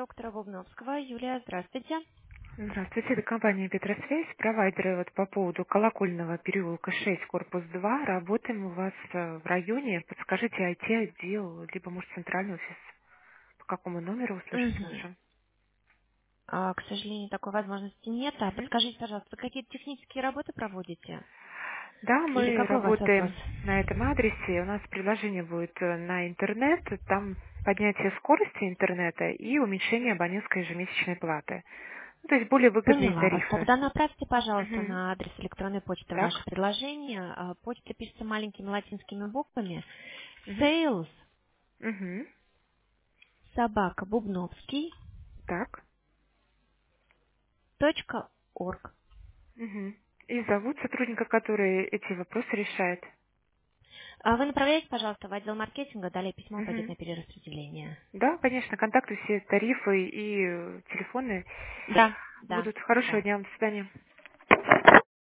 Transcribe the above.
доктора Бубновского. Юлия, здравствуйте. Здравствуйте, это компания «Петросвязь», провайдеры вот по поводу Колокольного переулка 6, корпус 2. Работаем у вас в районе. Подскажите, IT-отдел, либо, может, центральный офис. По какому номеру услышать Мгм. можем? К сожалению, такой возможности нет. А Мгм. подскажите, пожалуйста, вы какие-то технические работы проводите? Да, Или мы какой у вас вопрос? работаем на этом адресе. У нас приложение будет на интернет. Там поднятие скорости интернета и уменьшение абонентской ежемесячной платы. Ну, то есть более выгодные Поняла вас. тарифы. Тогда направьте, пожалуйста, Мгм. на адрес электронной почты ваше Так. предложение. Почта пишется маленькими латинскими буквами. Мгм. Sales Мгм. собака Бубновский Так. .org. Мгм. И зовут сотрудника, который эти вопросы решает. Вы направляете, пожалуйста, в отдел маркетинга, далее письмо пойдет Мгм. на перераспределение. Да, конечно, контакты все, тарифы и телефоны Да, да, будут. Хорошего да. дня, до свидания.